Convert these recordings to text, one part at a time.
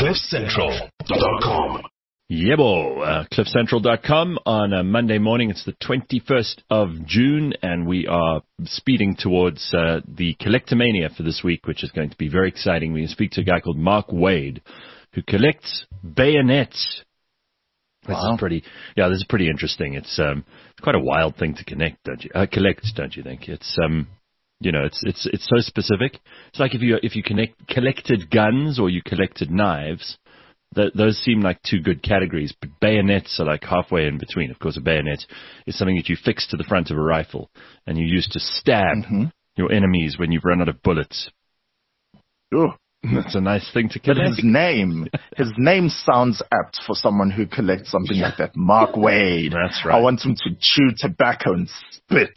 CliffCentral.com. CliffCentral.com on a Monday morning. It's the 21st of June, and we are speeding towards the Collectomania for this week, which is going to be very exciting. We can speak to a guy called Mark Wade, who collects bayonets. This is pretty interesting. It's quite a wild thing to collect, don't you think? It's it's so specific. It's like if you collected guns or you collected knives. Those seem like two good categories, but bayonets are like halfway in between. Of course, a bayonet is something that you fix to the front of a rifle and you use to stab your enemies when you've run out of bullets. Oh. That's a nice thing to collect. His name sounds apt for someone who collects something like that. Mark Wade. That's right. I want him to chew tobacco and spit.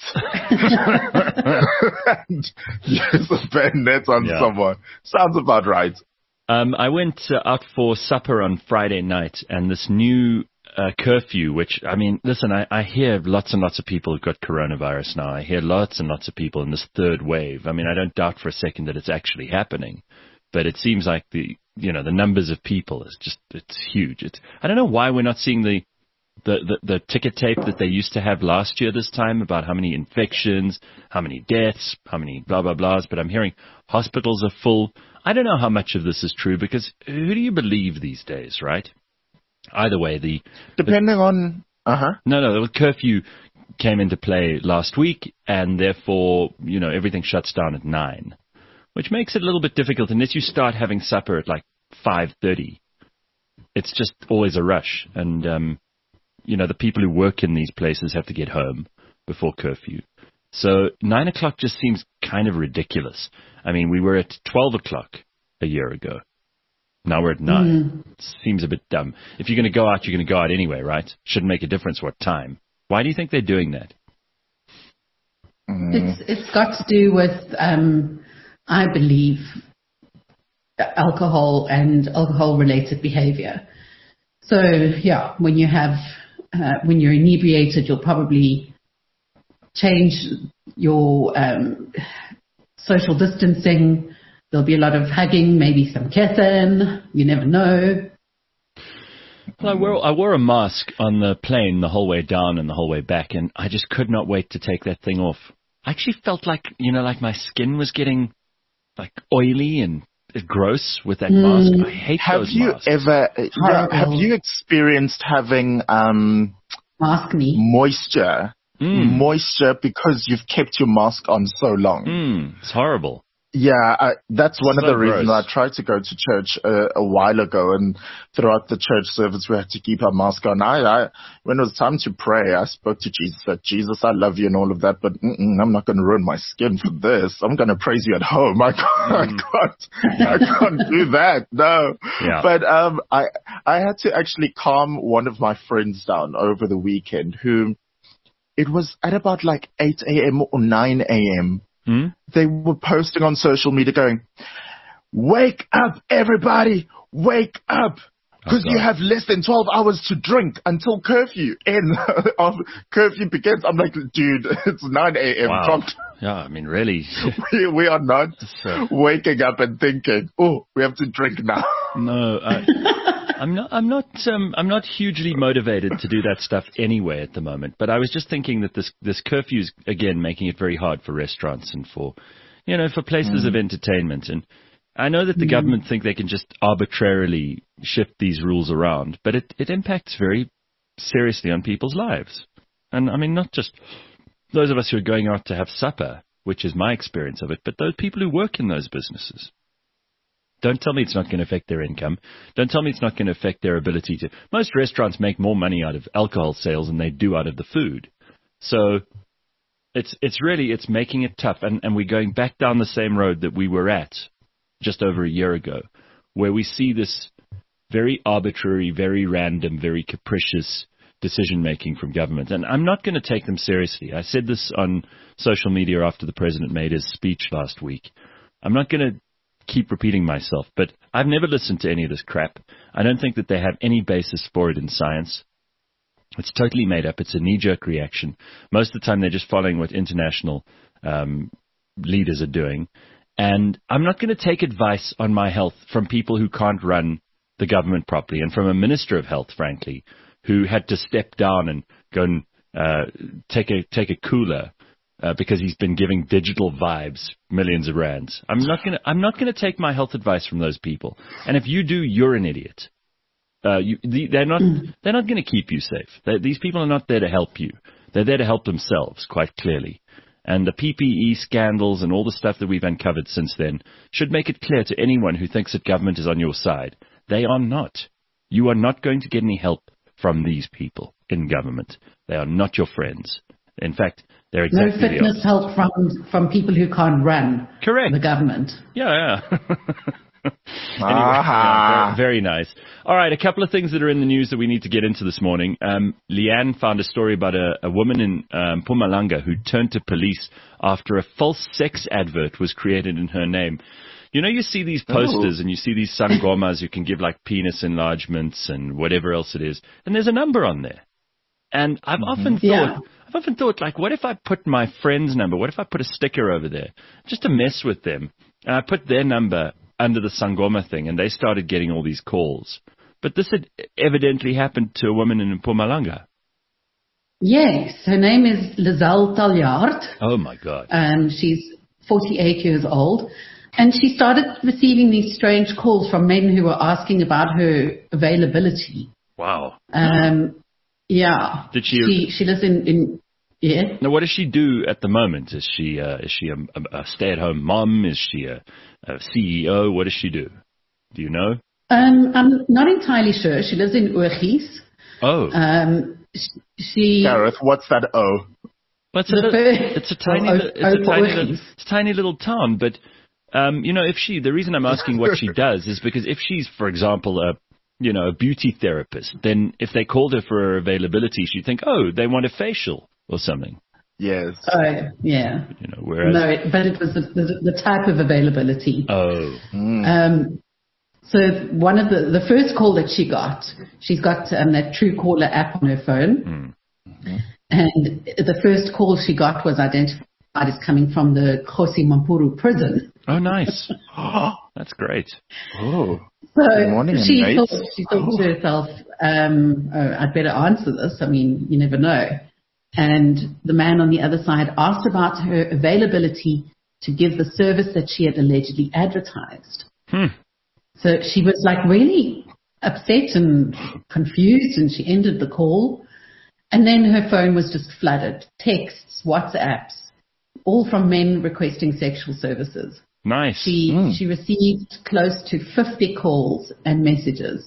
And use a bayonet on someone. Sounds about right. I went out for supper on Friday night, and this new curfew, which, I mean, listen, I hear lots and lots of people have got coronavirus now. I hear lots and lots of people in this third wave. I mean, I don't doubt for a second that it's actually happening. But it seems like the numbers of people it's huge. I don't know why we're not seeing the ticker tape that they used to have last year this time about how many infections, how many deaths, how many blah, blah, blahs. But I'm hearing hospitals are full. I don't know how much of this is true because who do you believe these days, right? Either way, the curfew came into play last week, and therefore, everything shuts down at 9. Which makes it a little bit difficult unless you start having supper at like 5:30. It's just always a rush. And, the people who work in these places have to get home before curfew. So 9 o'clock just seems kind of ridiculous. I mean, we were at 12 o'clock a year ago. Now we're at 9. It seems a bit dumb. If you're going to go out, you're going to go out anyway, right? Shouldn't make a difference what time. Why do you think they're doing that? It's got to do with... I believe alcohol and alcohol-related behavior. So, when you're inebriated, you'll probably change your social distancing. There'll be a lot of hugging, maybe some kissing. You never know. Well, I wore a mask on the plane the whole way down and the whole way back, and I just could not wait to take that thing off. I actually felt like, like my skin was getting... like oily and gross with that mask. I hate those masks. Have you experienced having maskne moisture because you've kept your mask on so long? It's horrible. Yeah, that's one of the reasons gross. I tried to go to church a while ago, and throughout the church service we had to keep our mask on. When it was time to pray, I spoke to Jesus, said, Jesus, I love you and all of that, but I'm not going to ruin my skin for this. I'm going to praise you at home. I can't do that. No. Yeah. But I had to actually calm one of my friends down over the weekend who, it was at about like 8 a.m. or 9 a.m. They were posting on social media going, wake up, everybody, wake up, because you have less than 12 hours to drink until curfew curfew begins. I'm like, dude, it's 9 a.m. Wow. Yeah, I mean, really. we are not waking up and thinking, oh, we have to drink now. No, I'm not hugly motivated to do that stuff anyway at the moment. But I was just thinking that this curfew is again making it very hard for restaurants and for places of entertainment. And I know that the government think they can just arbitrarily shift these rules around, but it impacts very seriously on people's lives. And I mean, not just those of us who are going out to have supper, which is my experience of it, but those people who work in those businesses. Don't tell me it's not going to affect their income. Don't tell me it's not going to affect their ability to... Most restaurants make more money out of alcohol sales than they do out of the food. So it's making it tough. And we're going back down the same road that we were at just over a year ago, where we see this very arbitrary, very random, very capricious decision-making from government. And I'm not going to take them seriously. I said this on social media after the president made his speech last week. I'm not going to keep repeating myself, but I've never listened to any of this crap. I don't think that they have any basis for it in science. It's totally made up. It's a knee-jerk reaction. Most of the time, they're just following what international leaders are doing. And I'm not going to take advice on my health from people who can't run the government properly, and from a Minister of Health, frankly, who had to step down and go and take a cooler because he's been giving digital vibes millions of rands. I'm not gonna take my health advice from those people. And if you do, you're an idiot. They're not going to keep you safe. These people are not there to help you. They're there to help themselves, quite clearly. And the PPE scandals and all the stuff that we've uncovered since then should make it clear to anyone who thinks that government is on your side. They are not. You are not going to get any help from these people in government. They are not your friends. In fact, they're exactly no fitness help from people who can't run. Correct. The government. Yeah. Anyway, very nice. All right, a couple of things that are in the news that we need to get into this morning. Leanne found a story about a woman in Mpumalanga who turned to police after a false sex advert was created in her name. You know, you see these posters and you see these sangomas who can give like penis enlargements and whatever else it is, and there's a number on there. And I've often thought, like, what if I put my friend's number? What if I put a sticker over there just to mess with them? And I put their number under the Sangoma thing, and they started getting all these calls. But this had evidently happened to a woman in Mpumalanga. Yes, her name is Lizelle Taljaard. Oh, my God. She's 48 years old. And she started receiving these strange calls from men who were asking about her availability. Wow. Yeah. Did she lives in yeah. Now, what does she do at the moment? Is she a stay-at-home mom? Is she a CEO? What does she do? Do you know? I'm not entirely sure. She lives in Oorgies. Oh. Gareth, what's that O? Well, it's a tiny little town. But you know, the reason I'm asking what she does is because if she's, for example, a beauty therapist, then if they called her for her availability, she'd think, oh, they want a facial or something. Yes. Oh, yeah. You know, whereas but it was the type of availability. Oh. So one of the first call that she's got that Truecaller app on her phone, and the first call she got was identified as coming from the Kgosi Mampuru prison. Oh, nice. That's great. Oh. So good morning, she thought to herself, I'd better answer this. I mean, you never know. And the man on the other side asked about her availability to give the service that she had allegedly advertised. So she was like really upset and confused, and she ended the call. And then her phone was just flooded. Texts, WhatsApps, all from men requesting sexual services. Nice. She received close to 50 calls and messages.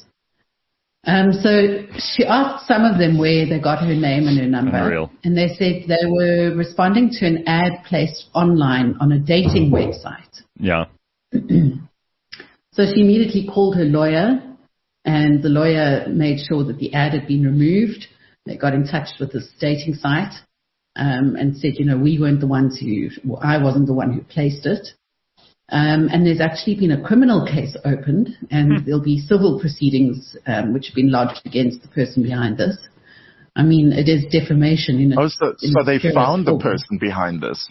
So she asked some of them where they got her name and her number. Unreal. And they said they were responding to an ad placed online on a dating website. Yeah. So she immediately called her lawyer, and the lawyer made sure that the ad had been removed. They got in touch with this dating site and said, we weren't the ones I wasn't the one who placed it. And there's actually been a criminal case opened, and there'll be civil proceedings which have been lodged against the person behind this. I mean, it is defamation. So they found the person behind this?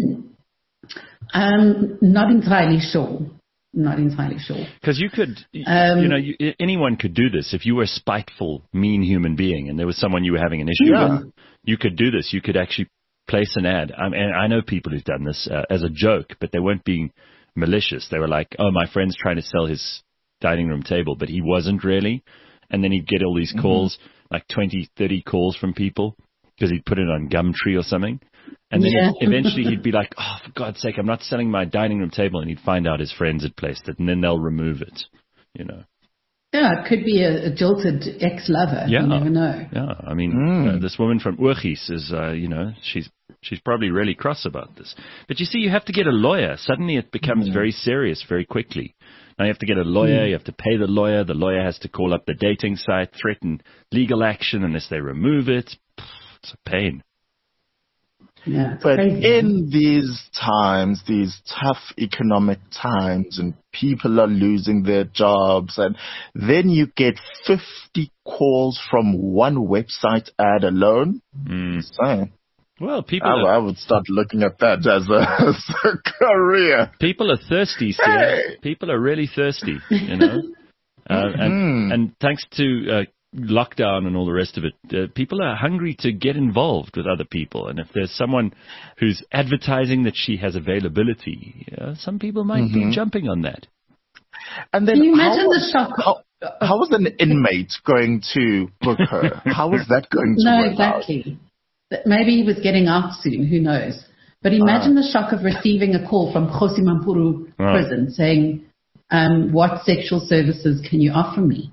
Not entirely sure. Because you could, anyone could do this. If you were a spiteful, mean human being and there was someone you were having an issue with, you could do this. You could actually place an ad. And I know people who've done this as a joke, but they weren't being malicious. They were like, oh, my friend's trying to sell his dining room table, but he wasn't really. And then he'd get all these calls, like 20, 30 calls from people because he'd put it on Gumtree or something. And then eventually he'd be like, oh, for God's sake, I'm not selling my dining room table. And he'd find out his friends had placed it, and then they'll remove it, Yeah, it could be a jilted ex-lover. Yeah. You never know. Yeah, I mean, this woman from Oorgies is, she's probably really cross about this. But you see, you have to get a lawyer. Suddenly it becomes very serious very quickly. Now you have to get a lawyer. You have to pay the lawyer. The lawyer has to call up the dating site, threaten legal action unless they remove it. It's a pain. Yeah, but crazy. In these times, these tough economic times, and people are losing their jobs, and then you get 50 calls from one website ad alone. So, well, I would start looking at that as a career. People are thirsty, Steve. People are really thirsty, And thanks to lockdown and all the rest of it, people are hungry to get involved with other people. And if there's someone who's advertising that she has availability, some people might be jumping on that. And then can you imagine the shock? How was an inmate going to book her? How was that going to work exactly. Maybe he was getting out soon, who knows. But imagine the shock of receiving a call from Kgosi Mampuru prison saying, what sexual services can you offer me?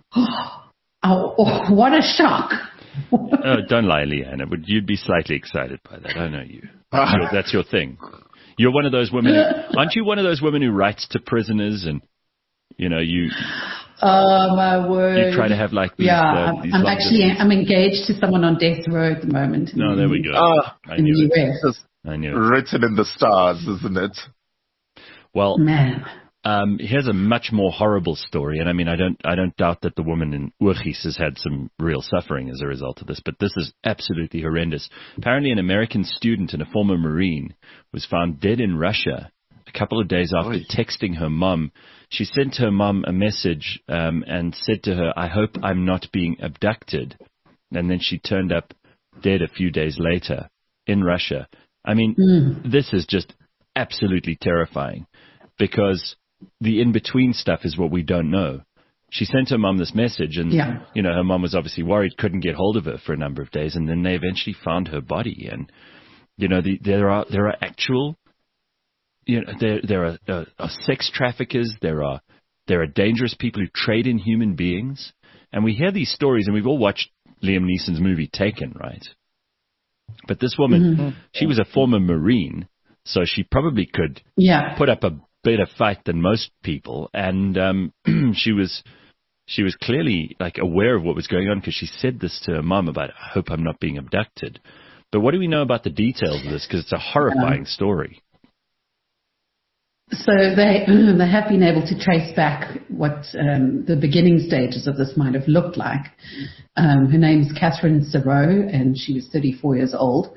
Oh, what a shock. Oh, don't lie, Leanne. You'd be slightly excited by that. I know you. That's your thing. You're one of those women. Aren't you one of those women who writes to prisoners and, you... Oh, my word. You try to have like these... I'm engaged to someone on death row at the moment. No, there we go. In the US. I knew it. Written in the stars, isn't it? Well, man. Here's a much more horrible story, and I mean, I don't doubt that the woman in Urgis has had some real suffering as a result of this, but this is absolutely horrendous. Apparently, an American student and a former Marine was found dead in Russia a couple of days after texting her mum. She sent her mum a message and said to her, "I hope I'm not being abducted," and then she turned up dead a few days later in Russia. I mean, this is just absolutely terrifying because the in-between stuff is what we don't know. She sent her mum this message and, her mum was obviously worried, couldn't get hold of her for a number of days, and then they eventually found her body. And, there are actual, there are sex traffickers, there are dangerous people who trade in human beings. And we hear these stories, and we've all watched Liam Neeson's movie Taken, right? But this woman, she was a former Marine, so she probably could put up a better fight than most people, and she was clearly like aware of what was going on because she said this to her mum about, "I hope I'm not being abducted." But what do we know about the details of this? Because it's a horrifying story. So they have been able to trace back what the beginning stages of this might have looked like. Her name's Catherine Serow, and she was 34 years old.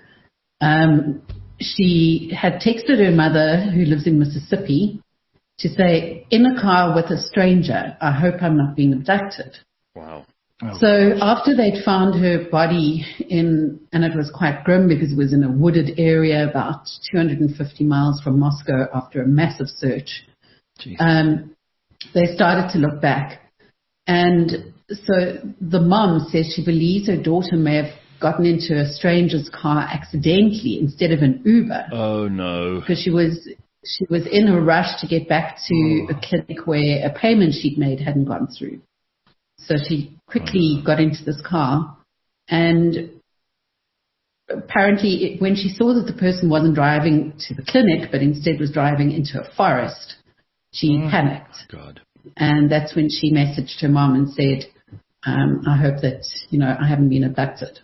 She had texted her mother, who lives in Mississippi, to say, "In a car with a stranger, I hope I'm not being abducted." Wow. So after they'd found her body and it was quite grim because it was in a wooded area about 250 miles from Moscow after a massive search, they started to look back. And so the mom says she believes her daughter may have gotten into a stranger's car accidentally instead of an Uber. Oh, no. Because she was in a rush to get back to a clinic where a payment she'd made hadn't gone through. So she quickly got into this car, and apparently when she saw that the person wasn't driving to the clinic but instead was driving into a forest, she panicked. God. And that's when she messaged her mom and said, "I hope that, I haven't been abducted."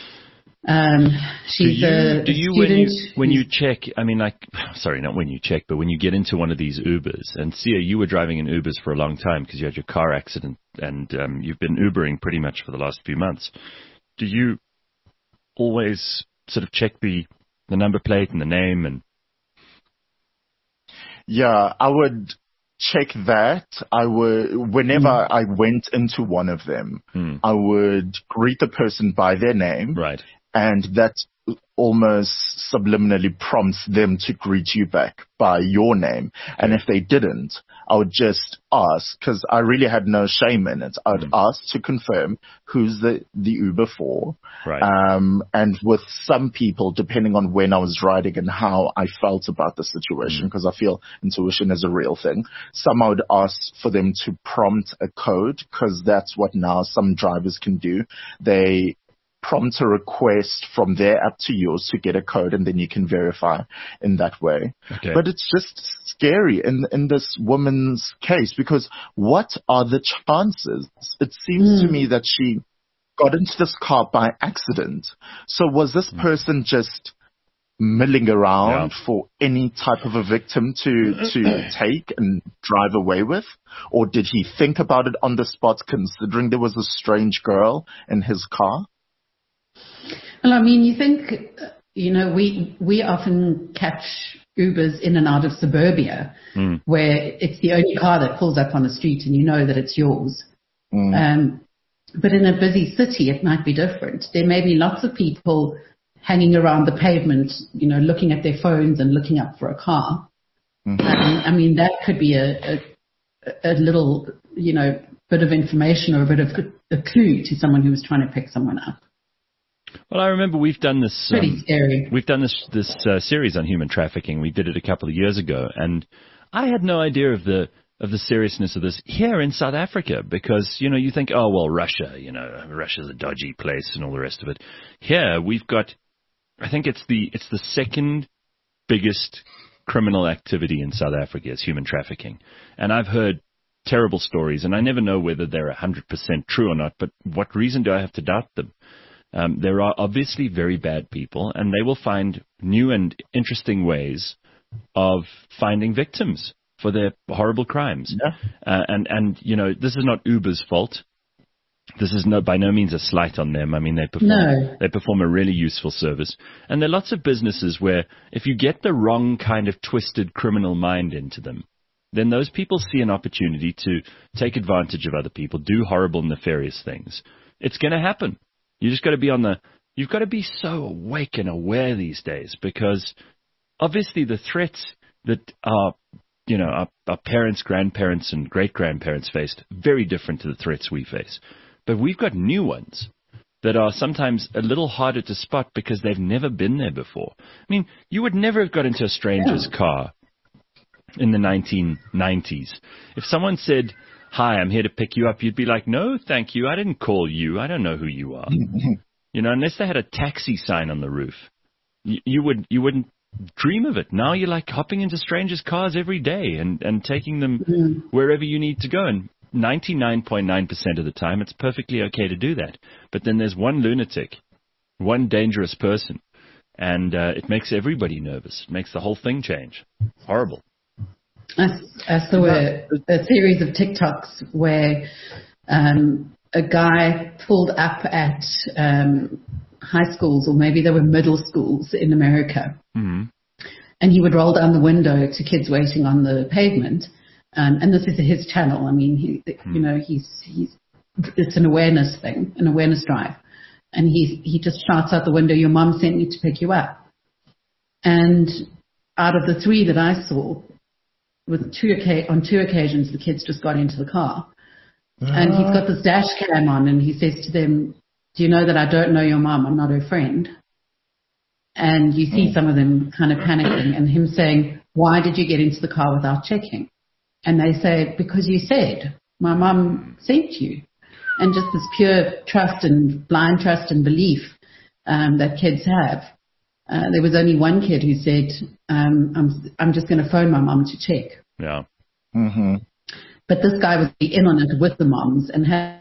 She's a student. When you check, I mean, sorry, not when you check, but when you get into one of these Ubers, and Sia, you were driving in Ubers for a long time because you had your car accident, and you've been Ubering pretty much for the last few months. Do you always sort of check the number plate and the name? And yeah, I would check that. Whenever I went into one of them, I would greet the person by their name. Right. And that almost subliminally prompts them to greet you back by your name. And if they didn't, I would just ask, because I really had no shame in it. I would ask to confirm who's the Uber for. Right. And with some people, depending on when I was riding and how I felt about the situation, because I feel intuition is a real thing, some I would ask for them to prompt a code, because that's what now some drivers can do. They prompt a request from their app to yours to get a code, and then you can verify in that way. Okay. But it's just scary in this woman's case, because what are the chances? It seems to me that she got into this car by accident. So was this person just milling around for any type of a victim to take and drive away with? Or did he think about it on the spot, considering there was a strange girl in his car? Well, I mean, you think, we often catch Ubers in and out of suburbia where it's the only car that pulls up on the street and you know that it's yours. But in a busy city, it might be different. There may be lots of people hanging around the pavement, looking at their phones and looking up for a car. I mean, that could be a little, bit of information or a bit of a clue to someone who was trying to pick someone up. Well, I remember we've done this. Pretty scary. We've done this series on human trafficking. We did it a couple of years ago, and I had no idea of the seriousness of this here in South Africa, because you think, oh well, Russia, Russia's a dodgy place and all the rest of it. Here we've got, I think it's the second biggest criminal activity in South Africa is human trafficking, and I've heard terrible stories, and I never know whether they're 100% true or not. But what reason do I have to doubt them? There are obviously very bad people, and they will find new and interesting ways of finding victims for their horrible crimes. Yeah. And this is not Uber's fault. This is by no means a slight on them. I mean, they perform a really useful service. And there are lots of businesses where if you get the wrong kind of twisted criminal mind into them, then those people see an opportunity to take advantage of other people, do horrible, nefarious things. It's going to happen. You just got to be you've got to be so awake and aware these days, because obviously the threats that our parents, grandparents, and great-grandparents faced very different to the threats we face. But we've got new ones that are sometimes a little harder to spot because they've never been there before. I mean, you would never have got into a stranger's car in the 1990s. If someone said, "Hi, I'm here to pick you up," you'd be like, "No, thank you. I didn't call you. I don't know who you are." Unless they had a taxi sign on the roof, you wouldn't dream of it. Now you're like hopping into strangers' cars every day and taking them wherever you need to go. And 99.9% of the time, it's perfectly okay to do that. But then there's one lunatic, one dangerous person, and it makes everybody nervous. It makes the whole thing change. Horrible. I saw a series of TikToks where a guy pulled up at high schools, or maybe they were middle schools in America, and he would roll down the window to kids waiting on the pavement. And this is his channel. I mean, he's it's an awareness thing, an awareness drive, and he just shouts out the window, "Your mom sent me to pick you up." And out of the three that I saw, on two occasions, the kids just got into the car. And he's got this dash cam on, and he says to them, "Do you know that I don't know your mom? I'm not her friend." And you see some of them kind of panicking, and him saying, "Why did you get into the car without checking?" And they say, "Because you said, my mom sent you." And just this pure trust and blind trust and belief that kids have. There was only one kid who said, I'm just going to phone my mom to check. Yeah. Mm-hmm. But this guy was in on it with the moms and had.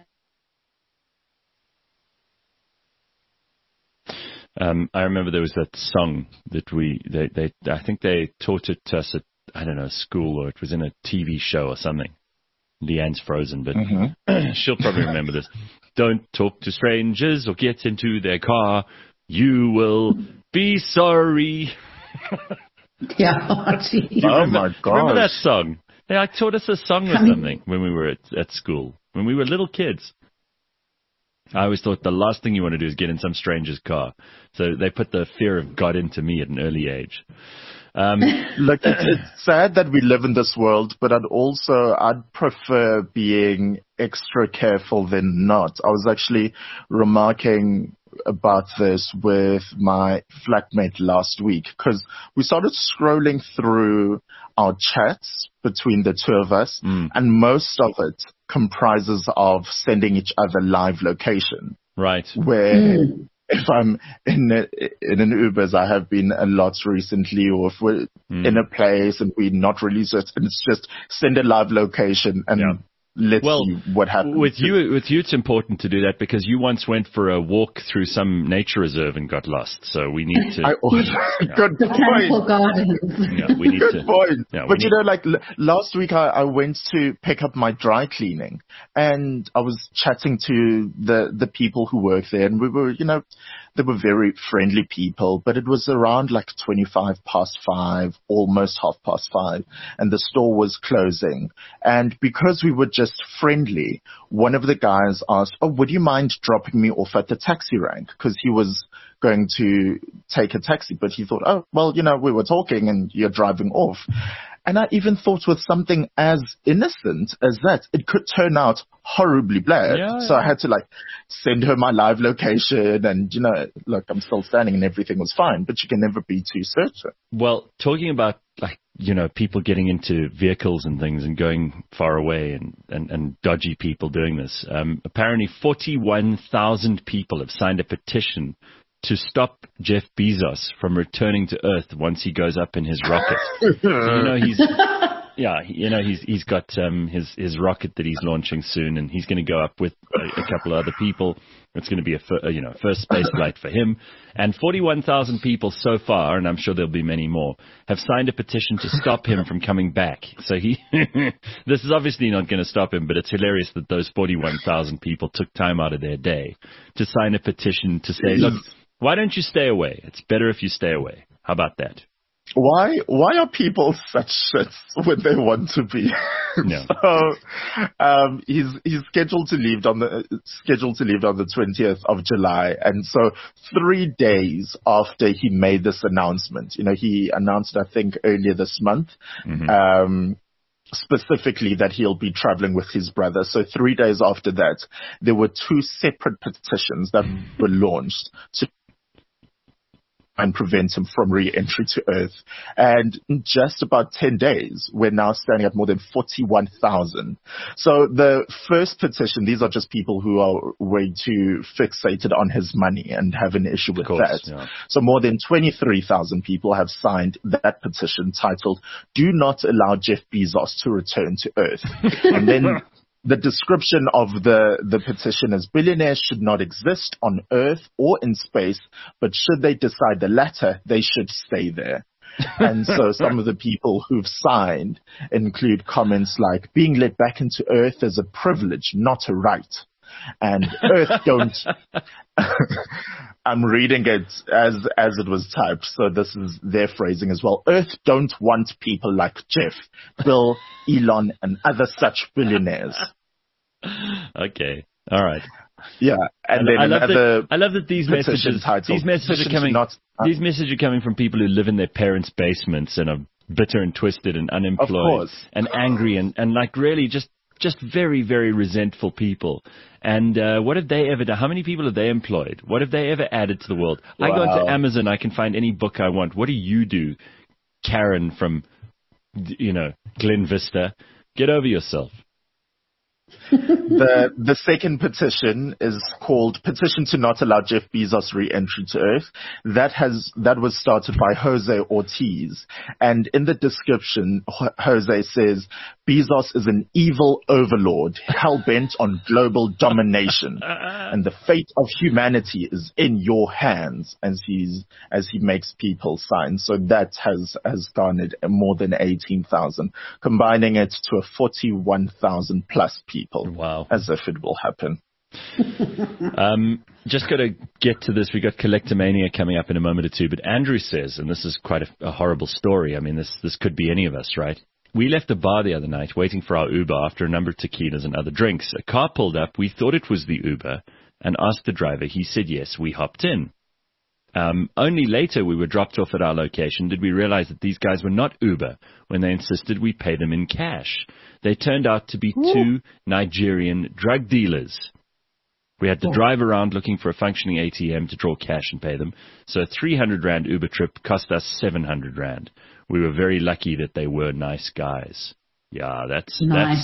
I remember there was that song that I think they taught it to us at, I don't know, school, or it was in a TV show or something. Leanne's frozen, but she'll probably remember this. "Don't talk to strangers or get into their car. You will be sorry." Yeah, geez. Oh my God! Remember that song? They taught us a song or something when we were at school, when we were little kids. I always thought the last thing you want to do is get in some stranger's car. So they put the fear of God into me at an early age. Look, it's sad that we live in this world, but I'd prefer being extra careful than not. I was actually remarking about this with my flatmate last week, because we started scrolling through our chats between the two of us, and most of it comprises of sending each other live location. Right. Where if I'm in an Uber, as I have been a lot recently, or if we're in a place and we're not really certain, it's just send a live location and let's see what happens. With you, it's important to do that because you once went for a walk through some nature reserve and got lost. So we need to. Good Botanical gardens. Yeah, we need Good point. Yeah, but like last week, I went to pick up my dry cleaning, and I was chatting to the people who work there, and we were, They were very friendly people, but it was around like 5:25, almost 5:30, and the store was closing. And because we were just friendly, one of the guys asked, "Oh, would you mind dropping me off at the taxi rank?" Because he was going to take a taxi, but he thought, "Oh, well, we were talking and you're driving off." And I even thought with something as innocent as that, it could turn out horribly bad. So I had to send her my live location and, look, I'm still standing and everything was fine, but you can never be too certain. Well, talking about people getting into vehicles and things and going far away and dodgy people doing this. Apparently 41,000 people have signed a petition to stop Jeff Bezos from returning to Earth once he goes up in his rocket. So, he's got his rocket that he's launching soon, and he's going to go up with a couple of other people. It's going to be a first space flight for him. And 41,000 people so far, and I'm sure there'll be many more, have signed a petition to stop him from coming back. So this is obviously not going to stop him, but it's hilarious that those 41,000 people took time out of their day to sign a petition to say, look, why don't you stay away? It's better if you stay away. How about that? Why are people such shits when they want to be? No. So he's scheduled to leave on the 20th of July, and so 3 days after he made this announcement, he announced, I think, earlier this month. Mm-hmm. Specifically that he'll be traveling with his brother. So 3 days after that, there were 2 separate petitions that were launched to and prevent him from re-entry to Earth. And in just about 10 days, we're now standing at more than 41,000. So the first petition, these are just people who are way too fixated on his money and have an issue with that. Yeah. So more than 23,000 people have signed that petition titled, "Do not allow Jeff Bezos to return to Earth." And then the description of the petition is, billionaires should not exist on Earth or in space, but should they decide the latter, they should stay there. And so some of the people who've signed include comments like, being let back into Earth is a privilege, not a right. And Earth don't... I'm reading it as it was typed, so this is their phrasing as well. Earth don't want people like Jeff, Bill, Elon, and other such billionaires. Okay, all right. Yeah, and then I love that these messages are coming from people who live in their parents' basements and are bitter and twisted and unemployed and angry and really just very, very resentful people. And what have they ever done? How many people have they employed? What have they ever added to the world? Wow. I go into Amazon, I can find any book I want. What do you do, Karen from, Glen Vista? Get over yourself. The second petition is called Petition to Not Allow Jeff Bezos Re-Entry to Earth. That was started by Jose Ortiz. And in the description, Jose says, Bezos is an evil overlord, hell-bent on global domination. And the fate of humanity is in your hands, as he makes people sign. So that has garnered more than 18,000, combining it to a 41,000 plus people. Wow. As if it will happen. Just got to get to this. We got Collectomania coming up in a moment or two, but Andrew says, and this is quite a horrible story. I mean, this could be any of us, right? We left a bar the other night waiting for our Uber after a number of tequilas and other drinks. A car pulled up. We thought it was the Uber and asked the driver. He said yes. We hopped in. Only later we were dropped off at our location did we realize that these guys were not Uber when they insisted we pay them in cash. They turned out to be 2 Nigerian drug dealers. We had to drive around looking for a functioning ATM to draw cash and pay them. So a 300 Rand Uber trip cost us 700 Rand. We were very lucky that they were nice guys. Yeah, that's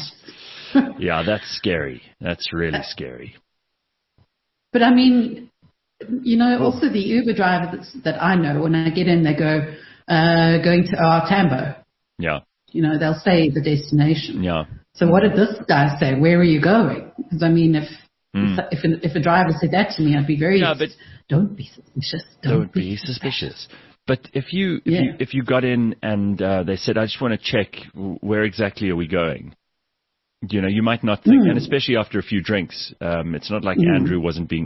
scary. That's really scary. But I mean, also the Uber drivers that I know, when I get in, they go, going to Tambo. Yeah. They'll say the destination. Yeah. So what did this guy say? Where are you going? Because I mean, if a driver said that to me, I'd be very. Yeah, but don't be suspicious. Don't be suspicious. But if you got in and they said, I just want to check where exactly are we going? You might not think, and especially after a few drinks, it's not like Andrew wasn't being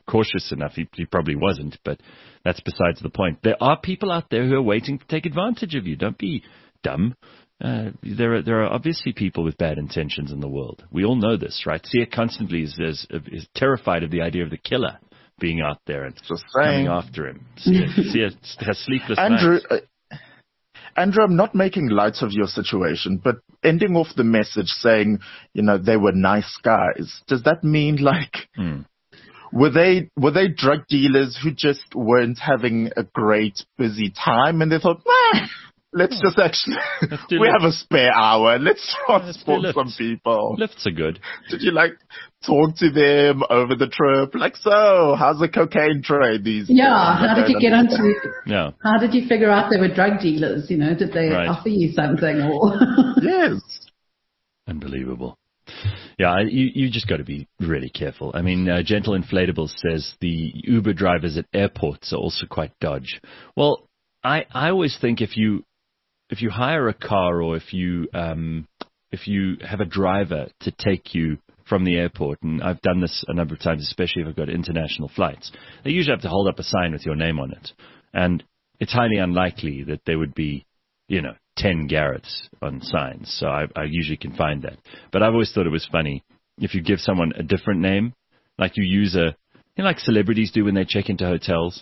cautious enough. He probably wasn't, but that's besides the point. There are people out there who are waiting to take advantage of you. Don't be dumb. There are obviously people with bad intentions in the world. We all know this, right? Sia constantly is terrified of the idea of the killer being out there and Just coming saying. after him. Sia has sleepless Andrew, nights. Andrew, I'm not making light of your situation, but ending off the message saying, they were nice guys. Does that mean were they drug dealers who just weren't having a great busy time and they thought, let's just we have a spare hour. Let's transport some people. Lifts are good. Did you talk to them over the trip? So, how's the cocaine trade these days? How did you get onto? Yeah. How did you figure out they were drug dealers? Did they offer you something or? Yes. Unbelievable. Yeah, you just got to be really careful. I mean, Gentle Inflatables says the Uber drivers at airports are also quite dodge. Well, I always think if you hire a car or if you have a driver to take you from the airport, and I've done this a number of times, especially if I've got international flights, they usually have to hold up a sign with your name on it. And it's highly unlikely that there would be, 10 Garretts on signs. So I usually can find that. But I've always thought it was funny if you give someone a different name, like you use like celebrities do when they check into hotels.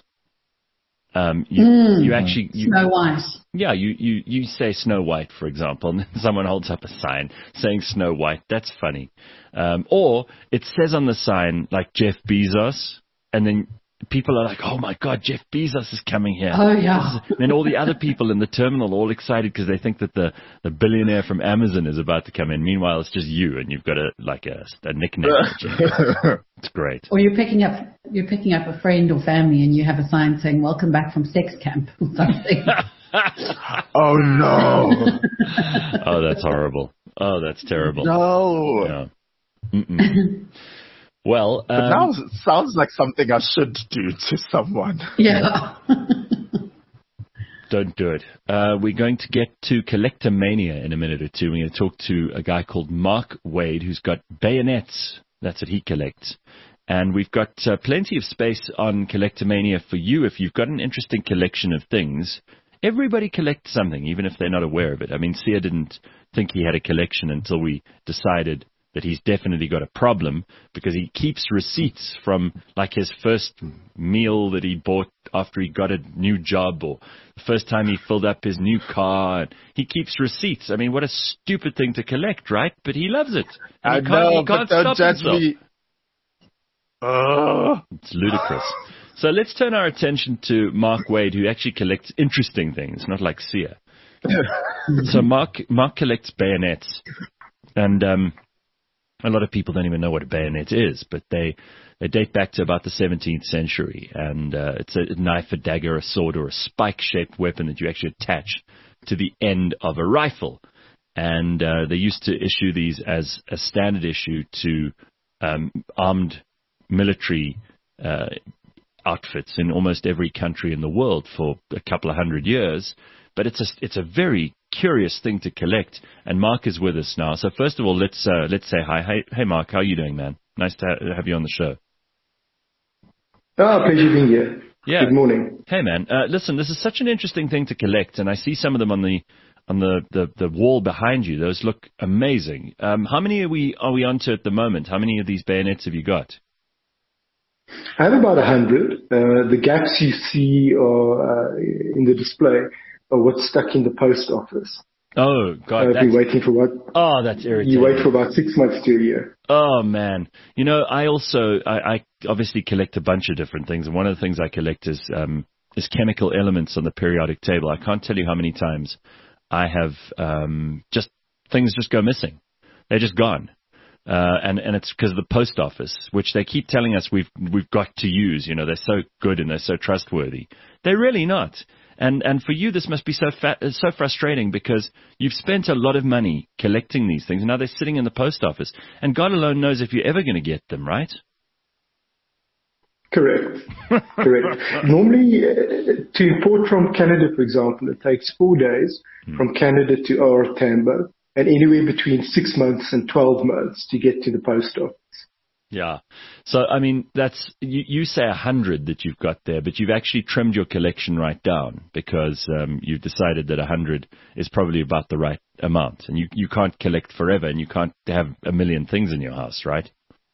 You actually Snow White. Yeah, you say Snow White, for example, and then someone holds up a sign saying Snow White. That's funny. Or it says on the sign like Jeff Bezos, and then people are like, "Oh my God, Jeff Bezos is coming here!" Oh yeah. Then all the other people in the terminal are all excited because they think that the billionaire from Amazon is about to come in. Meanwhile, it's just you, and you've got a nickname. It's great. Or you're picking up a friend or family, and you have a sign saying "Welcome back from sex camp" or something. Oh no! Oh, that's horrible. Oh, that's terrible. No. Yeah. Well, but now it sounds like something I should do to someone. Yeah. Don't do it. We're going to get to Collectomania in a minute or two. We're going to talk to a guy called Mark Wade who's got bayonets. That's what he collects. And we've got plenty of space on Collectomania for you if you've got an interesting collection of things. Everybody collects something, even if they're not aware of it. I mean, Sia didn't think he had a collection until we decided that he's definitely got a problem because he keeps receipts from like his first meal that he bought after he got a new job or the first time he filled up his new car. He keeps receipts. I mean, what a stupid thing to collect, right? But he loves it. I know, but don't judge me. It's ludicrous. So let's turn our attention to Mark Wade, who actually collects interesting things, not like Sia. So Mark collects bayonets, and a lot of people don't even know what a bayonet is, but they date back to about the 17th century, and it's a knife, a dagger, a sword, or a spike-shaped weapon that you actually attach to the end of a rifle. And they used to issue these as a standard issue to armed military outfits in almost every country in the world for a couple of hundred years. But it's a very curious thing to collect, and Mark is with us now. So first of all, let's say hi. Hey, Mark, how are you doing, man? Nice to have you on the show. Pleasure being here. Yeah. Good morning. Hey, man. Listen, this is such an interesting thing to collect, and I see some of them on the wall behind you. Those look amazing. How many are we onto at the moment? How many of these bayonets have you got? I have about 100. The gaps you see are in the display are what's stuck in the post office. Oh, God. I've been waiting for what? Oh, that's irritating. You wait for about 6 months to a year. Oh, man. I also obviously collect a bunch of different things, and one of the things I collect is chemical elements on the periodic table. I can't tell you how many times I have things just go missing. They're just gone. And it's because of the post office, which they keep telling us we've got to use. They're so good and they're so trustworthy. They're really not. And for you, this must be so frustrating because you've spent a lot of money collecting these things. And now they're sitting in the post office, and God alone knows if you're ever going to get them, right? Correct. Normally, to import from Canada, for example, it takes 4 days from Canada to our Tambo, and anywhere between 6 months and 12 months to get to the post office. Yeah. So, I mean, you say 100 that you've got there, but you've actually trimmed your collection right down because you've decided that 100 is probably about the right amount. And you can't collect forever, and you can't have a million things in your house, right?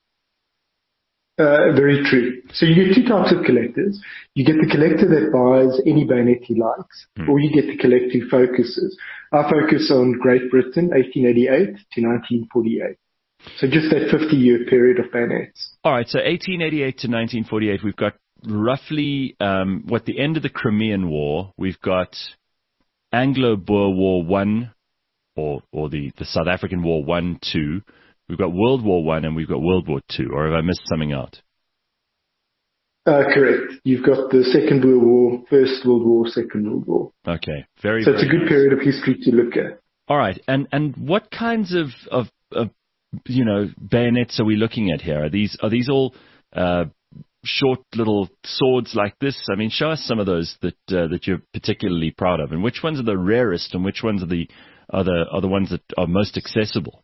Very true. So you get two types of collectors. You get the collector that buys any bayonet he likes, or you get the collector who focuses. I focus on Great Britain, 1888 to 1948. So just that 50-year period of bayonets. All right, so 1888 to 1948, we've got roughly, the end of the Crimean War, we've got Anglo-Boer War 1, or the South African War 1, 2, we've got World War 1, and we've got World War 2, or have I missed something out? Correct. You've got the Second World War, First World War, Second World War. Okay, So it's a good period of history to look at. All right, and what kinds of bayonets are we looking at here? Are these all short little swords like this? I mean, show us some of those that you're particularly proud of, and which ones are the rarest, and which ones are the ones that are most accessible?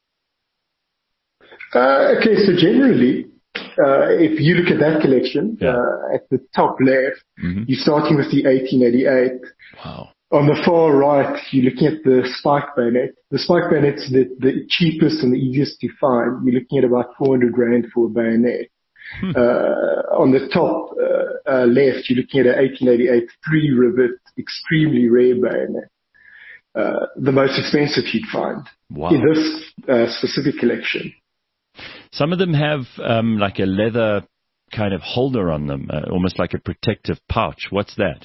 Okay, so generally, if you look at that collection, at the top left, you're starting with the 1888. Wow. On the far right, you're looking at the spike bayonet. The spike bayonet's the cheapest and the easiest to find. You're looking at about 400 Rand for a bayonet. On the top left, you're looking at an 1888 3-rivet, extremely rare bayonet. The most expensive you'd find in this specific collection. Some of them have like a leather kind of holder on them, almost like a protective pouch. What's that?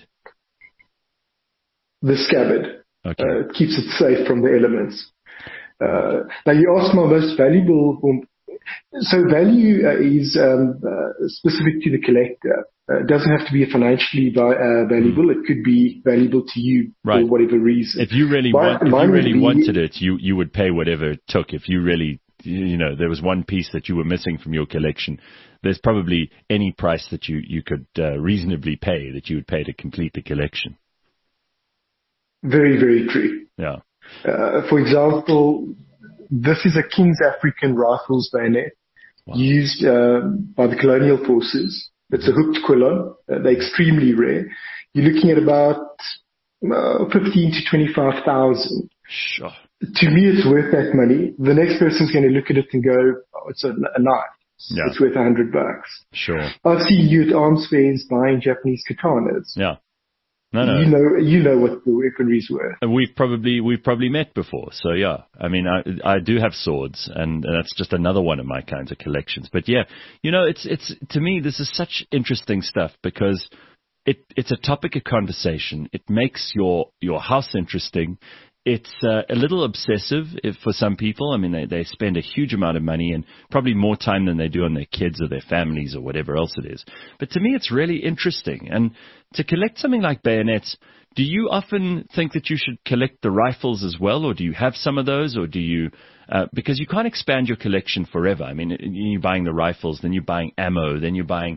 The scabbard. Okay. It keeps it safe from the elements. Now you asked my most valuable. So value is specific to the collector. It doesn't have to be financially valuable. It could be valuable to you for whatever reason. If you really wanted it, you would pay whatever it took. If you really, there was one piece that you were missing from your collection, there's probably any price that you could reasonably pay that you would pay to complete the collection. Very, very true. Yeah. For example, this is a King's African Rifles bayonet used by the colonial forces. It's a hooked quillon. They're extremely rare. You're looking at about 15 to 25,000. Sure. To me, it's worth that money. The next person's going to look at it and go, "Oh, it's a knife. Yeah. It's worth $100." Sure. I've seen you at arms fairs buying Japanese katanas. Yeah. No. You know what the weaponry's worth. And we've probably met before, so yeah. I mean, I do have swords, and that's just another one of my kinds of collections. But yeah, it's to me, this is such interesting stuff because it's a topic of conversation. It makes your house interesting. It's a little obsessive for some people. I mean, they spend a huge amount of money and probably more time than they do on their kids or their families or whatever else it is. But to me, it's really interesting. And to collect something like bayonets, do you often think that you should collect the rifles as well, or do you have some of those, or do you because you can't expand your collection forever. I mean, you're buying the rifles, then you're buying ammo, then you're buying,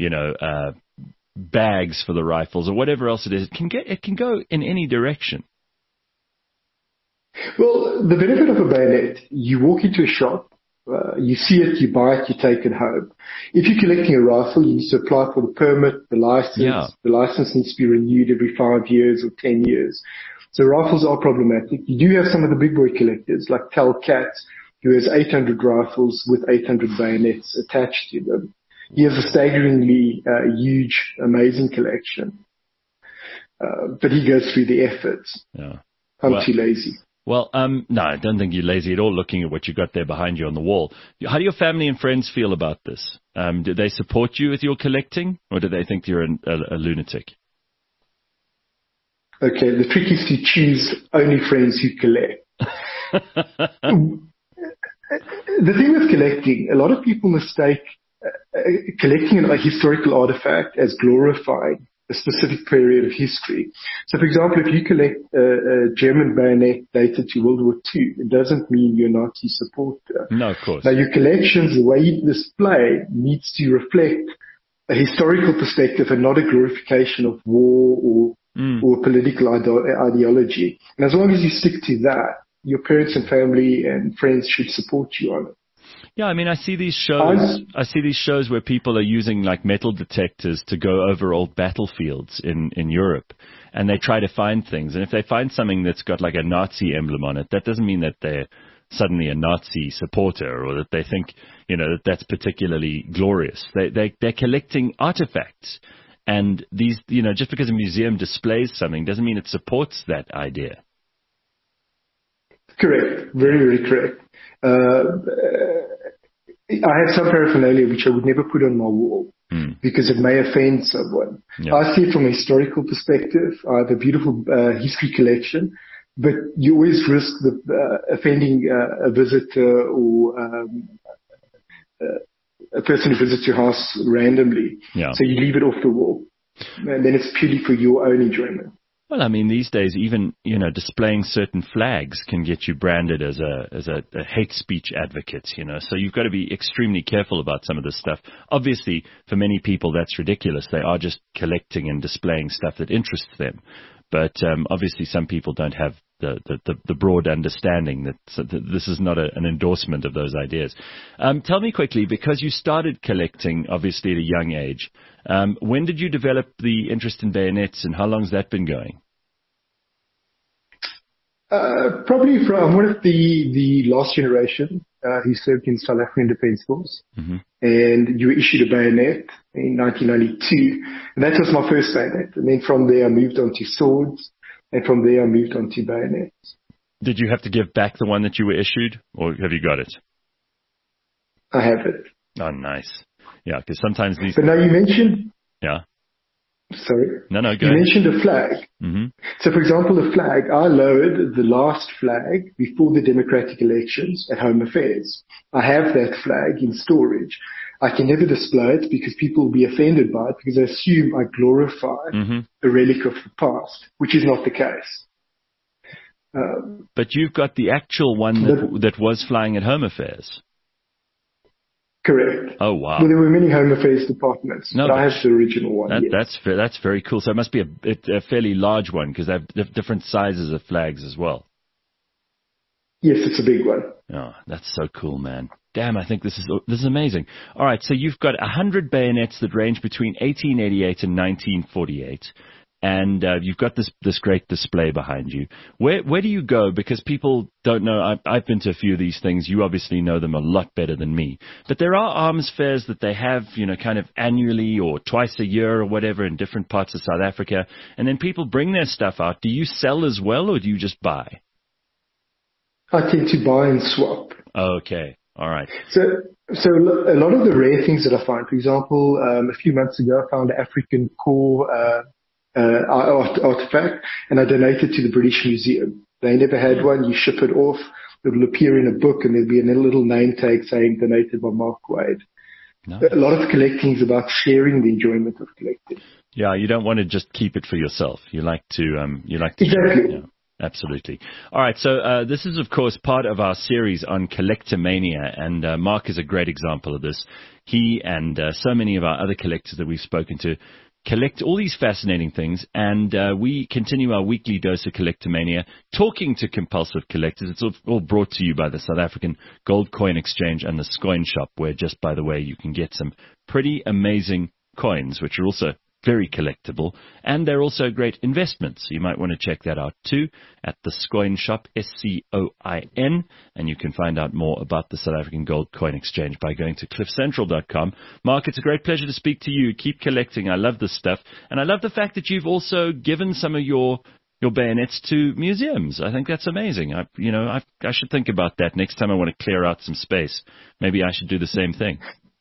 bags for the rifles or whatever else it is. It can go in any direction. Well, the benefit of a bayonet, you walk into a shop, you see it, you buy it, you take it home. If you're collecting a rifle, you need to apply for the permit, the license. Yeah. The license needs to be renewed every 5 years or 10 years. So rifles are problematic. You do have some of the big boy collectors like Tal Katz, who has 800 rifles with 800 bayonets attached to them. He has a staggeringly huge, amazing collection. But he goes through the efforts. Yeah. I'm too lazy. Well, no, I don't think you're lazy at all looking at what you got there behind you on the wall. How do your family and friends feel about this? Do they support you with your collecting, or do they think you're a lunatic? Okay, the trick is to choose only friends who collect. The thing with collecting, a lot of people mistake collecting a historical artifact as glorifying a specific period of history. So, for example, if you collect a German bayonet dated to World War II, it doesn't mean you're a Nazi supporter. No, of course. Now, your collections, the way you display, needs to reflect a historical perspective and not a glorification of war or political ideology. And as long as you stick to that, your parents and family and friends should support you on it. Yeah, I mean, I see these shows where people are using like metal detectors to go over old battlefields in Europe, and they try to find things. And if they find something that's got like a Nazi emblem on it, that doesn't mean that they're suddenly a Nazi supporter or that they think, that that's particularly glorious. They're collecting artifacts. And these, just because a museum displays something doesn't mean it supports that idea. Correct. Very, very correct. I have some paraphernalia which I would never put on my wall because it may offend someone. Yeah. I see it from a historical perspective. I have a beautiful history collection, but you always risk offending a visitor or a person who visits your house randomly. Yeah. So you leave it off the wall, and then it's purely for your own enjoyment. Well, I mean, these days, even, displaying certain flags can get you branded as a hate speech advocate, So you've got to be extremely careful about some of this stuff. Obviously, for many people, that's ridiculous. They are just collecting and displaying stuff that interests them. But obviously, some people don't have the broad understanding that this is not an endorsement of those ideas. Tell me quickly, because you started collecting, obviously, at a young age, when did you develop the interest in bayonets, and how long has that been going? Probably from one of the last generation who served in South African Defence Force. Mm-hmm. And you were issued a bayonet in 1992. And that was my first bayonet. And then from there I moved on to swords. And from there I moved on to bayonets. Did you have to give back the one that you were issued, or have you got it? I have it. Oh, nice. Yeah, because sometimes these... But now you mentioned... Yeah. Sorry. No, go ahead. You mentioned a flag. Mm-hmm. So, for example, the flag, I lowered the last flag before the democratic elections at Home Affairs. I have that flag in storage. I can never display it because people will be offended by it because they assume I glorify a relic of the past, which is not the case. But you've got the actual one that was flying at Home Affairs. Correct. Oh, wow. Well, there were many Home Affairs departments, but I have the original one. Yes. That's very cool. So it must be a fairly large one because they have different sizes of flags as well. Yes, it's a big one. Oh, that's so cool, man. Damn, I think this is amazing. All right, so you've got 100 bayonets that range between 1888 and 1948. And you've got this great display behind you. Where do you go? Because people don't know. I've been to a few of these things. You obviously know them a lot better than me. But there are arms fairs that they have, kind of annually or twice a year or whatever in different parts of South Africa. And then people bring their stuff out. Do you sell as well, or do you just buy? I tend to buy and swap. Okay. All right. So a lot of the rare things that I find, for example, a few months ago, I found an African core artifact, and I donated to the British Museum. They never had one. You ship it off. It will appear in a book, and there'll be a little name tag saying donated by Mark Wade. Nice. A lot of collecting is about sharing the enjoyment of collecting. Yeah, you don't want to just keep it for yourself. You like to exactly. Share it, yeah. Absolutely. All right, so this is, of course, part of our series on Collectomania, and Mark is a great example of this. He and so many of our other collectors that we've spoken to collect all these fascinating things, and we continue our weekly dose of Collectomania, talking to compulsive collectors. It's all brought to you by the South African Gold Coin Exchange and the Scoin Shop, where, just by the way, you can get some pretty amazing coins, which are also very collectible, and they're also great investments. So you might want to check that out too at the Scoin Shop, SCOIN, and you can find out more about the South African Gold Coin Exchange by going to cliffcentral.com. Mark, it's a great pleasure to speak to you. Keep collecting. I love this stuff, and I love the fact that you've also given some of your bayonets to museums. I think that's amazing. I should think about that next time I want to clear out some space. Maybe I should do the same thing.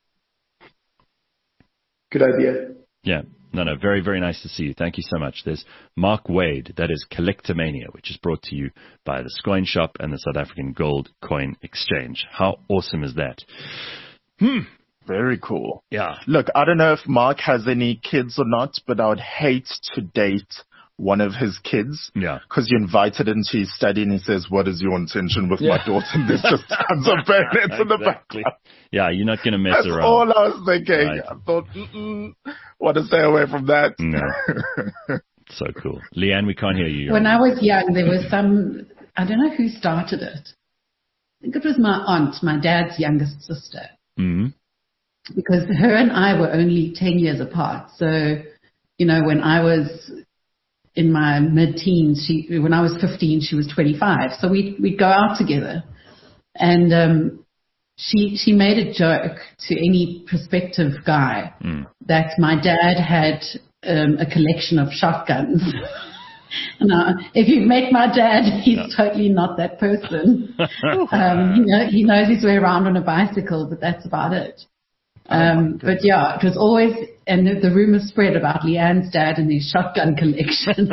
Good idea. Yeah. No, very, very nice to see you. Thank you so much. There's Mark Wade. That is Collectomania, which is brought to you by the Scoin Shop and the South African Gold Coin Exchange. How awesome is that? Very cool. Yeah. Look, I don't know if Mark has any kids or not, but I would hate to date one of his kids. Yeah. Because you invited him to his study and he says, what is your intention with my daughter? And there's just tons of bayonets in the background. Yeah, you're not going to mess That's around. That's all I was thinking. Right. I thought, want to stay away from that. No. So cool. Leanne, we can't hear you. When I was young, there was I don't know who started it, think it was my aunt, my dad's youngest sister. Mm-hmm. Because her and I were only 10 years apart. So, when I was in my mid-teens, when I was 15, she was 25. So we'd go out together. And she made a joke to any prospective guy that my dad had a collection of shotguns. Now, if you've met my dad, he's totally not that person. He knows his way around on a bicycle, but that's about it. But yeah, it was always, and the rumor spread about Leanne's dad and his shotgun collection.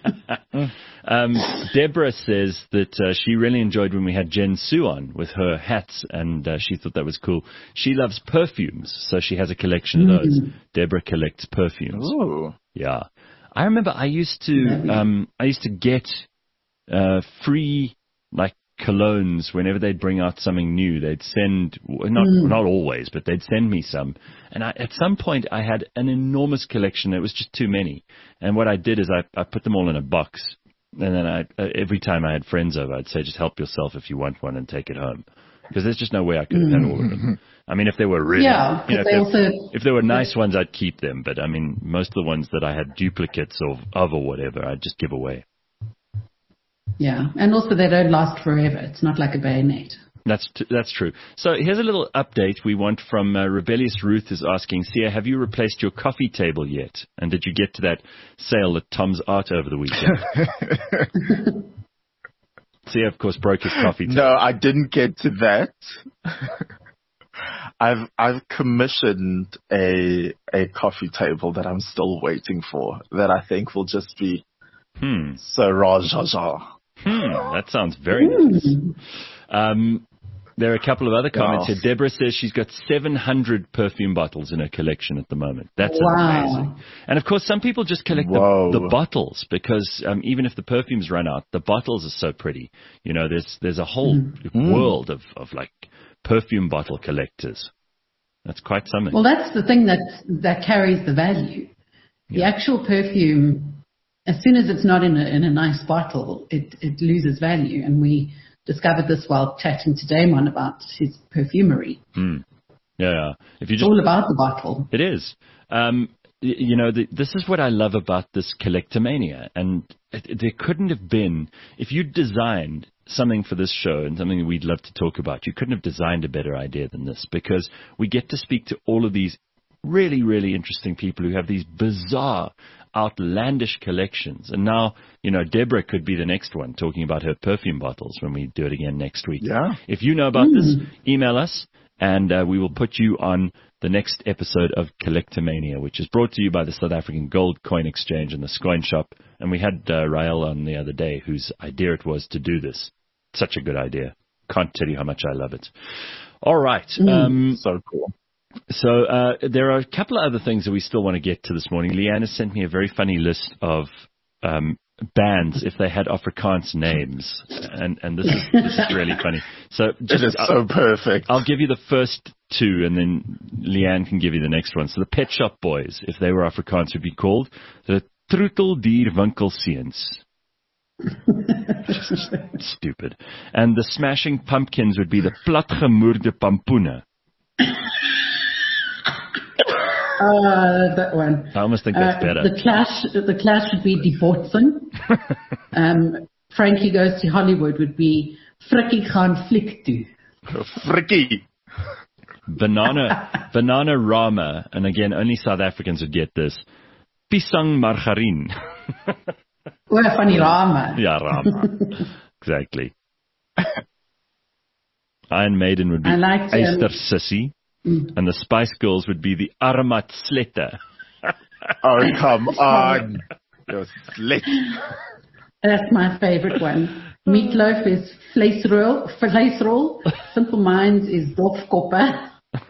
Deborah says that she really enjoyed when we had Jen Sue on with her hats, and she thought that was cool. She loves perfumes, so she has a collection of those. Deborah collects perfumes. Ooh. Yeah. I remember I used to get free, like, colognes whenever they'd bring out something new. They'd send, not always, but they'd send me some. And at some point I had an enormous collection. It was just too many. And what I did is I put them all in a box. And then every time I had friends over, I'd say, just help yourself if you want one and take it home. Because there's just no way I could have had all of them. I mean, if they were really, if they were nice ones, I'd keep them. But I mean, most of the ones that I had duplicates of or whatever, I'd just give away. Yeah, and also they don't last forever. It's not like a bayonet. That's true. So here's a little update we want from Rebellious Ruth is asking, Sia, have you replaced your coffee table yet? And did you get to that sale at Tom's Art over the weekend? Sia, of course, broke his coffee table. No, I didn't get to that. I've commissioned a coffee table that I'm still waiting for, that I think will just be so rah-rah-rah. That sounds very nice. There are a couple of other comments here. Deborah says she's got 700 perfume bottles in her collection at the moment. That's amazing. And, of course, some people just collect the bottles because even if the perfumes run out, the bottles are so pretty. There's a whole world of like, perfume bottle collectors. That's quite something. Well, that's the thing that carries the value. The actual perfume, as soon as it's not in a nice bottle, it loses value. And we discovered this while chatting to Damon about his perfumery. Yeah. It's all about the bottle. It is. This is what I love about this collectomania. And there couldn't have been, if you designed something for this show and something that we'd love to talk about, you couldn't have designed a better idea than this, because we get to speak to all of these really, really interesting people who have these bizarre, outlandish collections. And now, Deborah could be the next one talking about her perfume bottles when we do it again next week. Yeah. If you know about this, email us and we will put you on the next episode of Collectomania, which is brought to you by the South African Gold Coin Exchange and the Scoin Shop. And we had Rael on the other day, whose idea it was to do this. Such a good idea. Can't tell you how much I love it. All right. So cool. So there are a couple of other things that we still want to get to this morning. Leanne has sent me a very funny list of bands if they had Afrikaans names, and this is really funny. So it is so perfect. I'll give you the first two, and then Leanne can give you the next one. So the Pet Shop Boys, if they were Afrikaans, would be called the Troeteldierwinkelseuns. Just stupid. And the Smashing Pumpkins would be the Platgemoerde Pampoene. That one. I almost think that's better. The Clash would be Die Botsing. Frankie Goes to Hollywood would be Frikkie gaan fliek toe. Frikkie. Banana Rama, and again, only South Africans would get this. Pisang Margarine. Van die Rama. Yeah, Rama. Exactly. Iron Maiden would be Eyster Sissy. And the Spice Girls would be the Armat Slette. Oh, come on. You're slit. That's my favorite one. Meatloaf is vleesrol. Simple Minds is Dofkoppe.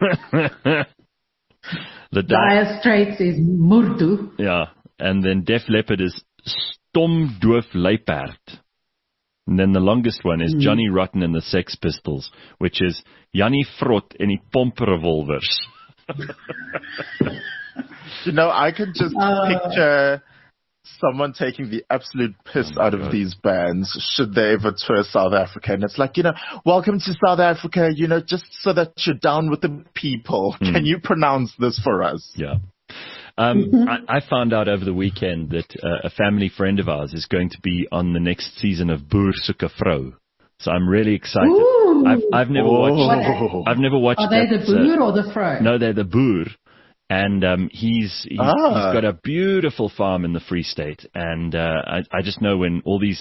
The Dire Straits is Murdu. Yeah. And then Def Leppard is Stomdoof Luiperd. And then the longest one is Johnny Rotten and the Sex Pistols, which is Jannie Frot en die Pomprevolvers. I can just picture someone taking the absolute piss out of these bands should they ever tour South Africa. And it's like, welcome to South Africa, just so that you're down with the people. Can you pronounce this for us? Yeah. I found out over the weekend that a family friend of ours is going to be on the next season of Boer Soeke Vrou. So I'm really excited. I've never watched. I've never watched. Are they the Boer or the Vrou? No, they're the Boer. And he's got a beautiful farm in the Free State. And I just know when all these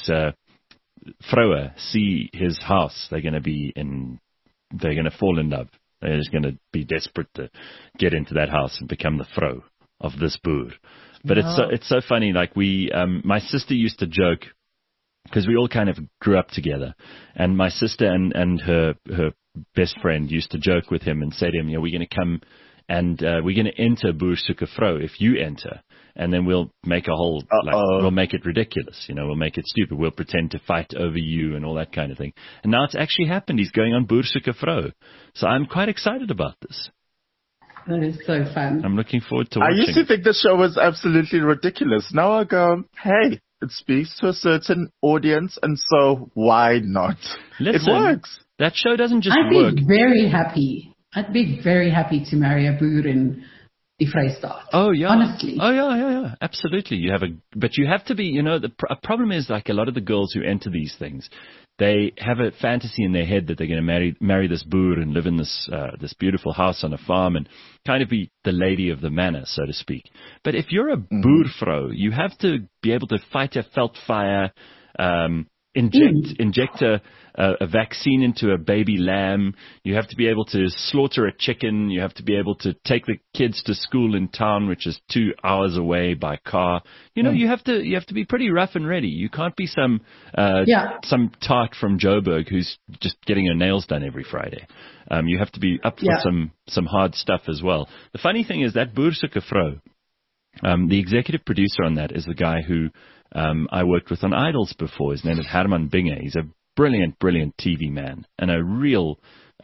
vroue see his house, they're going to fall in love. They're just going to be desperate to get into that house and become the vrou of this Boer. But it's so funny. Like my sister used to joke, because we all kind of grew up together, and my sister and her best friend used to joke with him and say to him, we're going to come and we're going to enter Boer Soeke Vrou if you enter, and then we'll make a whole, we'll make it ridiculous, we'll make it stupid. We'll pretend to fight over you and all that kind of thing. And now it's actually happened. He's going on Boer Soeke Vrou. So I'm quite excited about this. That is so fun. I'm looking forward to watching. I used to think the show was absolutely ridiculous. Now I go, hey, it speaks to a certain audience, and so why not? Listen, it works. That show doesn't just work. I'd be very happy to marry a Boer in the Vrystaat. Oh yeah, honestly. Oh yeah, absolutely. But you have to be. The problem is, like, a lot of the girls who enter these things, they have a fantasy in their head that they're going to marry this Boer and live in this beautiful house on a farm and kind of be the lady of the manor, so to speak. But if you're a Boer vrou, you have to be able to fight a veldfire, inject a vaccine into a baby lamb. You have to be able to slaughter a chicken. You have to be able to take the kids to school in town, which is 2 hours away by car. You have to be pretty rough and ready. You can't be some tart from Joburg who's just getting her nails done every Friday. You have to be up for some hard stuff as well. The funny thing is that Boer Soeke Vrou, the executive producer on that is the guy who I worked with on Idols before. His name is Herman Binge. He's a brilliant TV man, and a real,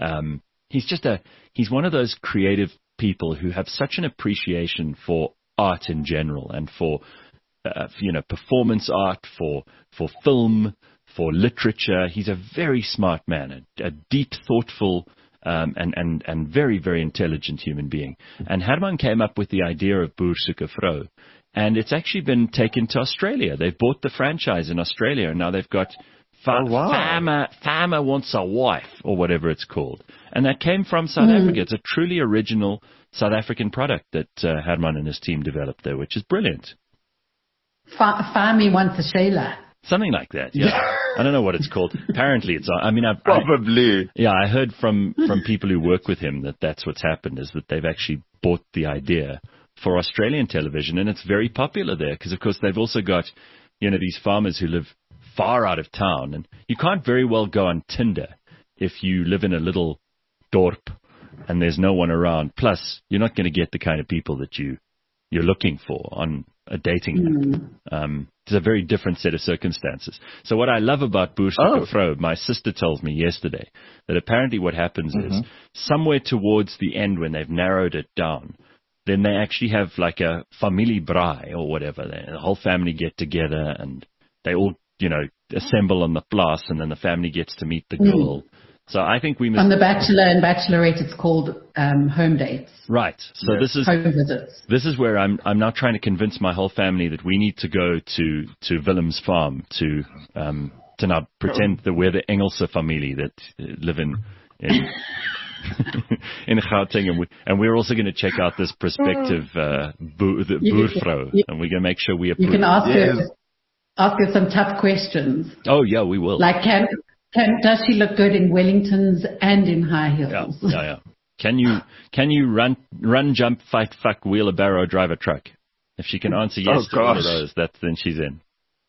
he's one of those creative people who have such an appreciation for art in general, and for, performance art, for film, for literature. He's a very smart man, a deep, thoughtful, and very, very intelligent human being. And Herman came up with the idea of Boer Soeke Vrou, and it's actually been taken to Australia. They've bought the franchise in Australia, and now they've got Farmer Wants a Wife, or whatever it's called. And that came from South Africa. It's a truly original South African product that Herman and his team developed there, which is brilliant. Farmy Wants a Shayla. Something like that, yeah. I don't know what it's called. Apparently it's on. Probably. I heard from people who work with him that that's what's happened, is that they've actually bought the idea for Australian television, and it's very popular there because, of course, they've also got, these farmers who live far out of town, and you can't very well go on Tinder if you live in a little dorp and there's no one around. Plus, you're not going to get the kind of people that you're looking for on a dating app. It's a very different set of circumstances. So what I love about Boer Soeke Vrou, my sister told me yesterday that apparently what happens is somewhere towards the end, when they've narrowed it down, then they actually have like a familiebraai or whatever. The whole family get together and they all, assemble on the plaas, and then the family gets to meet the girl. So I think we must... On The Bachelor and Bachelorette, it's called home dates. Right. So this is home visits. This is where I'm now trying to convince my whole family that we need to go to Willem's farm to now pretend that we're the Engelse family that live in in Gauteng, and we're also going to check out this prospective Boer vrou, and we're going to make sure we approve. You can ask her some tough questions. Oh yeah, we will. Like, does she look good in Wellingtons and in high heels? Yeah. Can you run, jump, fight, fuck, wheel a barrow, drive a truck? If she can answer yes to all of those, then she's in.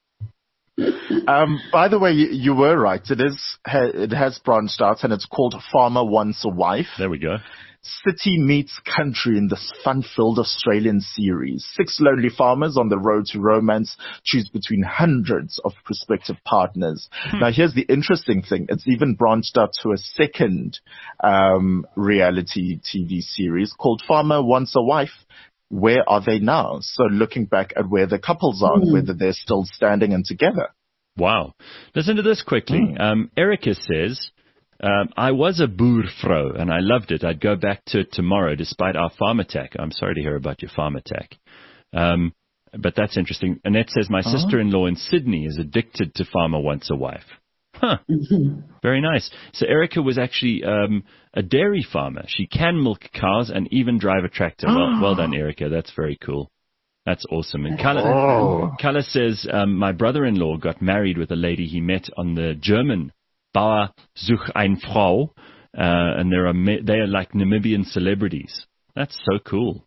By the way, you were right. It has branched out, and it's called Farmer Wants a Wife. There we go. City meets country in this fun-filled Australian series. 6 lonely farmers on the road to romance choose between hundreds of prospective partners. Now, here's the interesting thing. It's even branched out to a second reality TV series called Farmer Wants a Wife where are they now? So looking back at where the couples are, whether they're still standing and together. Wow. Listen to this quickly. Erica says, I was a boervrou and I loved it. I'd go back to it tomorrow despite our farm attack. I'm sorry to hear about your farm attack. But that's interesting. Annette says, my sister-in-law in Sydney is addicted to Farmer Wants a Wife. Huh. Very nice. So Erica was actually a dairy farmer. She can milk cows and even drive a tractor. Well done, Erica. That's very cool. That's awesome. And Kala says, my brother-in-law got married with a lady he met on the German Bauer sucht eine Frau, and they are like Namibian celebrities. That's so cool.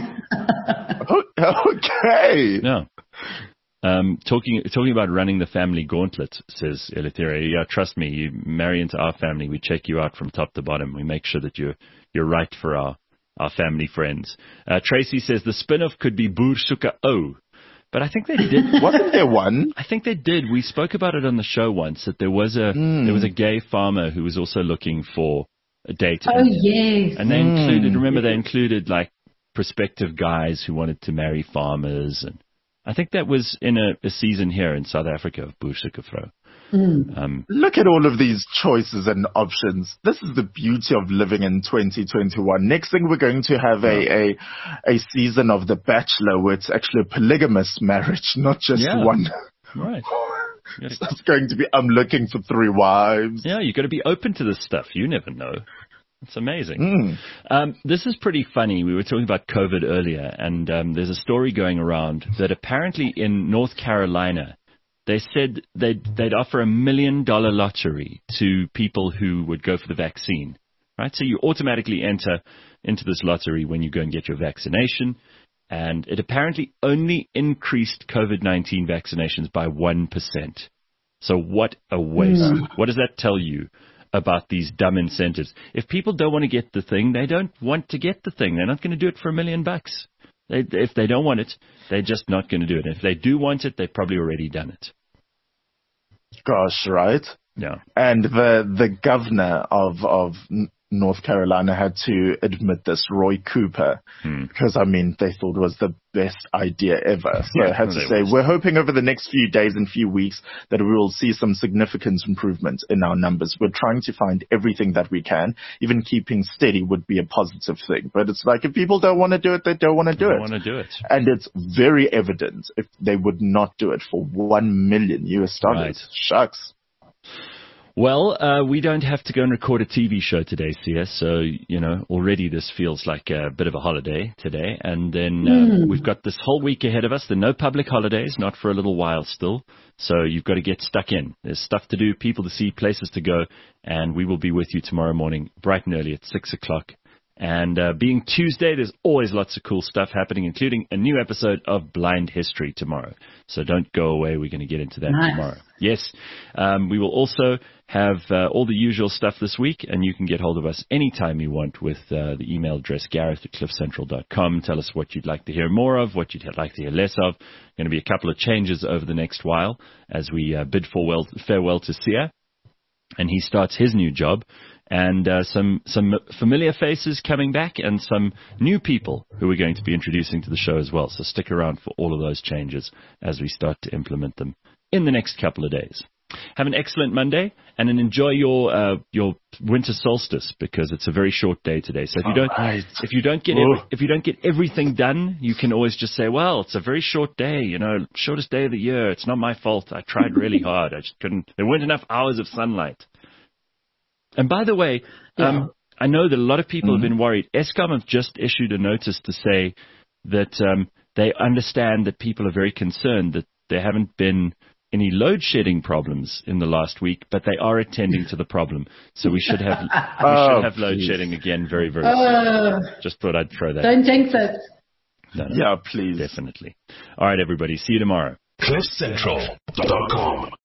Okay. Yeah. Talking about running the family gauntlet, says Eleutheria. Yeah, trust me, you marry into our family, we check you out from top to bottom. We make sure that you're right for our family friends. Tracy says the spin-off could be Boer Soeke O. But I think they did. Wasn't there one? I think they did. We spoke about it on the show once, that there was a gay farmer who was also looking for a date. Yes. And they included like prospective guys who wanted to marry farmers. And I think that was in a season here in South Africa of Boer Soeke Vrou. Look at all of these choices and options. This is the beauty of living in 2021. Next thing, we're going to have a season of The Bachelor where it's actually a polygamous marriage, not just one. Right. So it's going to be, I'm looking for 3 wives. Yeah, you've got to be open to this stuff. You never know. It's amazing. This is pretty funny. We were talking about COVID earlier, and there's a story going around that apparently in North Carolina, they said they'd offer $1 million lottery to people who would go for the vaccine, right? So you automatically enter into this lottery when you go and get your vaccination, and it apparently only increased COVID-19 vaccinations by 1%. So what a waste. What does that tell you about these dumb incentives? If people don't want to get the thing, they don't want to get the thing. They're not going to do it for $1 million. If they don't want it, they're just not going to do it. If they do want it, they've probably already done it. Gosh, right? Yeah. And the governor of North Carolina had to admit this, Roy Cooper, because, I mean, they thought it was the best idea ever. So I had to say, we're hoping over the next few days and few weeks that we will see some significant improvement in our numbers. We're trying to find everything that we can. Even keeping steady would be a positive thing. But it's like, if people don't want to do it, they don't want to do it. And it's very evident if they would not do it for $1 million. Right. Shucks. Well, we don't have to go and record a TV show today, CS. So, already this feels like a bit of a holiday today. And then we've got this whole week ahead of us. There are no public holidays, not for a little while still. So you've got to get stuck in. There's stuff to do, people to see, places to go. And we will be with you tomorrow morning, bright and early at 6 o'clock. And being Tuesday, there's always lots of cool stuff happening, including a new episode of Blind History tomorrow. So don't go away. We're going to get into that tomorrow. Yes. We will also have all the usual stuff this week, and you can get hold of us anytime you want with the email address gareth@cliffcentral.com. Tell us what you'd like to hear more of, what you'd like to hear less of. Going to be a couple of changes over the next while as we bid farewell to Sia, and he starts his new job. And some familiar faces coming back and some new people who we're going to be introducing to the show as well. So stick around for all of those changes as we start to implement them in the next couple of days. Have an excellent Monday and enjoy your winter solstice, because it's a very short day today. So if you don't get everything done, you can always just say, well, it's a very short day, shortest day of the year. It's not my fault. I tried really hard. I just couldn't. There weren't enough hours of sunlight. And by the way, I know that a lot of people have been worried. Eskom have just issued a notice to say that they understand that people are very concerned that there haven't been any load shedding problems in the last week, but they are attending to the problem. So we should have load shedding again very, very soon. Just thought I'd throw that. Don't jinx it. No. Yeah, please. Definitely. All right, everybody. See you tomorrow. CliffCentral.com